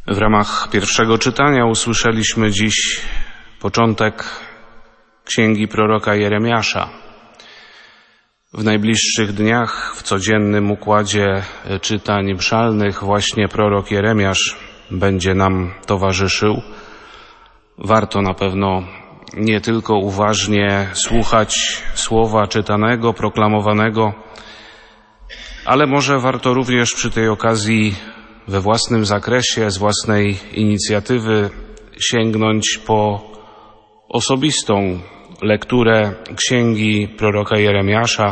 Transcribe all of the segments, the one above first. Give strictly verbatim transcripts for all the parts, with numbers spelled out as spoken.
W ramach pierwszego czytania usłyszeliśmy dziś początek księgi proroka Jeremiasza. W najbliższych dniach, w codziennym układzie czytań mszalnych, właśnie prorok Jeremiasz będzie nam towarzyszył. Warto na pewno nie tylko uważnie słuchać słowa czytanego, proklamowanego, ale może warto również przy tej okazji we własnym zakresie, z własnej inicjatywy sięgnąć po osobistą lekturę księgi proroka Jeremiasza,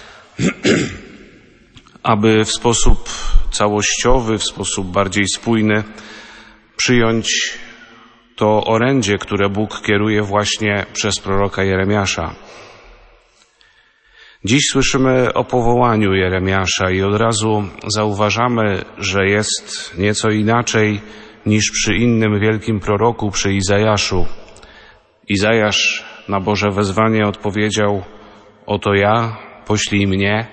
aby w sposób całościowy, w sposób bardziej spójny przyjąć to orędzie, które Bóg kieruje właśnie przez proroka Jeremiasza. Dziś słyszymy o powołaniu Jeremiasza i od razu zauważamy, że jest nieco inaczej niż przy innym wielkim proroku, przy Izajaszu. Izajasz na Boże wezwanie odpowiedział: oto ja, poślij mnie.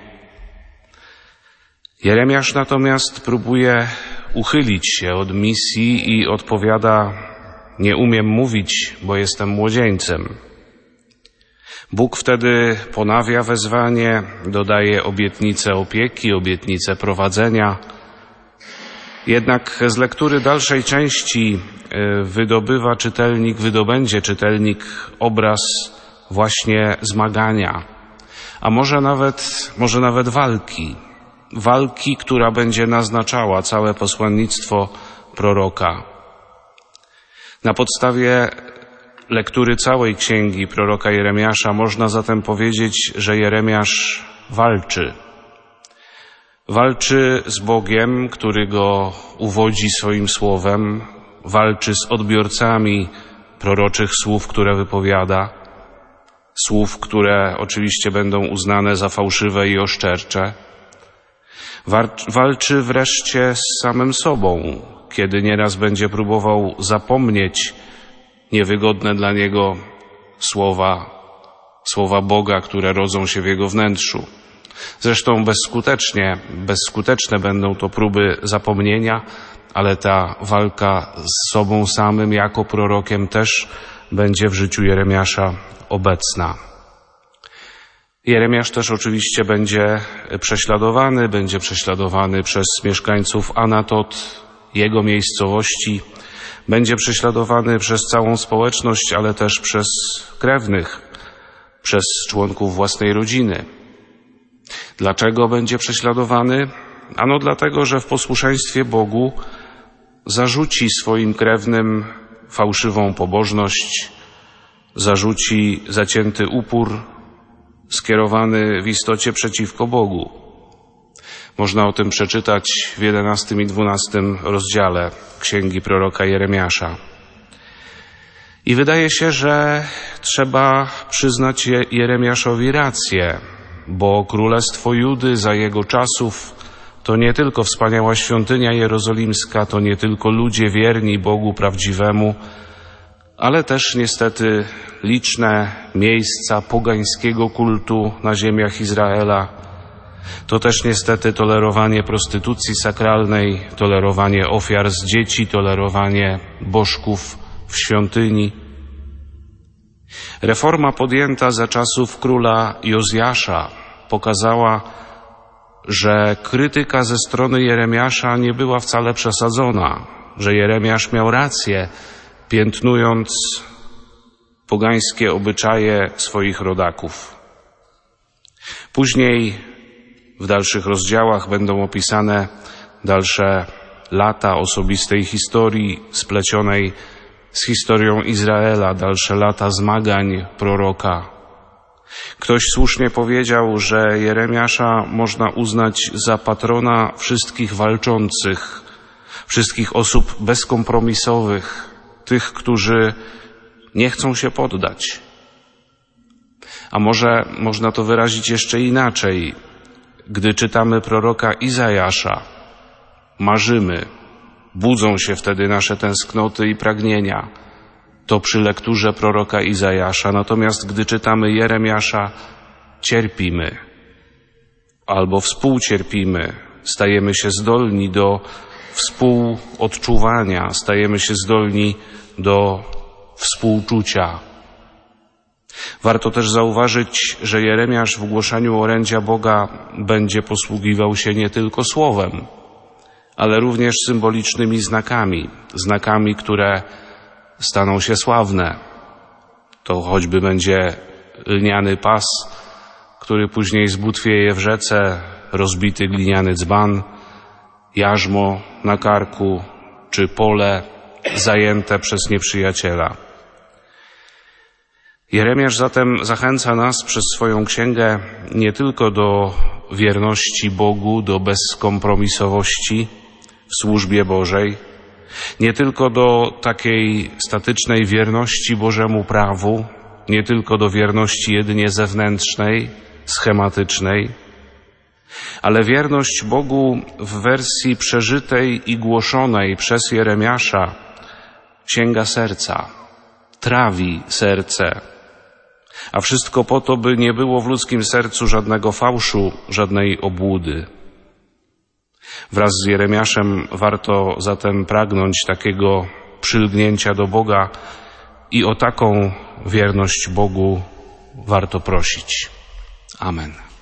Jeremiasz natomiast próbuje uchylić się od misji i odpowiada: nie umiem mówić, bo jestem młodzieńcem. Bóg wtedy ponawia wezwanie, dodaje obietnicę opieki, obietnicę prowadzenia. Jednak z lektury dalszej części wydobywa czytelnik, wydobędzie czytelnik obraz właśnie zmagania, a może nawet, może nawet walki. Walki, która będzie naznaczała całe posłannictwo proroka. Na podstawie lektury całej księgi proroka Jeremiasza można zatem powiedzieć, że Jeremiasz walczy. Walczy z Bogiem, który go uwodzi swoim słowem, walczy z odbiorcami proroczych słów, które wypowiada, słów, które oczywiście będą uznane za fałszywe i oszczercze. Walczy wreszcie z samym sobą, kiedy nieraz będzie próbował zapomnieć niewygodne dla niego słowa, słowa Boga, które rodzą się w jego wnętrzu. Zresztą bezskutecznie, bezskuteczne będą to próby zapomnienia, ale ta walka z sobą samym jako prorokiem też będzie w życiu Jeremiasza obecna. Jeremiasz też oczywiście będzie prześladowany, będzie prześladowany przez mieszkańców Anatot, jego miejscowości, będzie prześladowany przez całą społeczność, ale też przez krewnych, przez członków własnej rodziny. Dlaczego będzie prześladowany? Ano dlatego, że w posłuszeństwie Bogu zarzuci swoim krewnym fałszywą pobożność, zarzuci zacięty upór skierowany w istocie przeciwko Bogu. Można o tym przeczytać w jedenastym i dwunastym rozdziale księgi proroka Jeremiasza. I wydaje się, że trzeba przyznać Jeremiaszowi rację, bo Królestwo Judy za jego czasów to nie tylko wspaniała świątynia jerozolimska, to nie tylko ludzie wierni Bogu prawdziwemu, ale też niestety liczne miejsca pogańskiego kultu na ziemiach Izraela. To też niestety tolerowanie prostytucji sakralnej, tolerowanie ofiar z dzieci, tolerowanie bożków w świątyni. Reforma podjęta za czasów króla Jozjasza pokazała, że krytyka ze strony Jeremiasza nie była wcale przesadzona, że Jeremiasz miał rację, piętnując pogańskie obyczaje swoich rodaków. Później w dalszych rozdziałach będą opisane dalsze lata osobistej historii splecionej z historią Izraela, dalsze lata zmagań proroka. Ktoś słusznie powiedział, że Jeremiasza można uznać za patrona wszystkich walczących, wszystkich osób bezkompromisowych, tych, którzy nie chcą się poddać. A może można to wyrazić jeszcze inaczej. Gdy czytamy proroka Izajasza, marzymy, budzą się wtedy nasze tęsknoty i pragnienia. To przy lekturze proroka Izajasza. Natomiast gdy czytamy Jeremiasza, cierpimy albo współcierpimy, stajemy się zdolni do współodczuwania, stajemy się zdolni do współczucia. Warto też zauważyć, że Jeremiasz w głoszeniu orędzia Boga będzie posługiwał się nie tylko słowem, ale również symbolicznymi znakami, znakami, które staną się sławne. To choćby będzie lniany pas, który później zbutwieje w rzece, rozbity gliniany dzban, jarzmo na karku, czy pole zajęte przez nieprzyjaciela. Jeremiasz zatem zachęca nas przez swoją księgę nie tylko do wierności Bogu, do bezkompromisowości w służbie Bożej, nie tylko do takiej statycznej wierności Bożemu prawu, nie tylko do wierności jedynie zewnętrznej, schematycznej, ale wierność Bogu w wersji przeżytej i głoszonej przez Jeremiasza sięga serca, trawi serce. A wszystko po to, by nie było w ludzkim sercu żadnego fałszu, żadnej obłudy. Wraz z Jeremiaszem warto zatem pragnąć takiego przylgnięcia do Boga i o taką wierność Bogu warto prosić. Amen.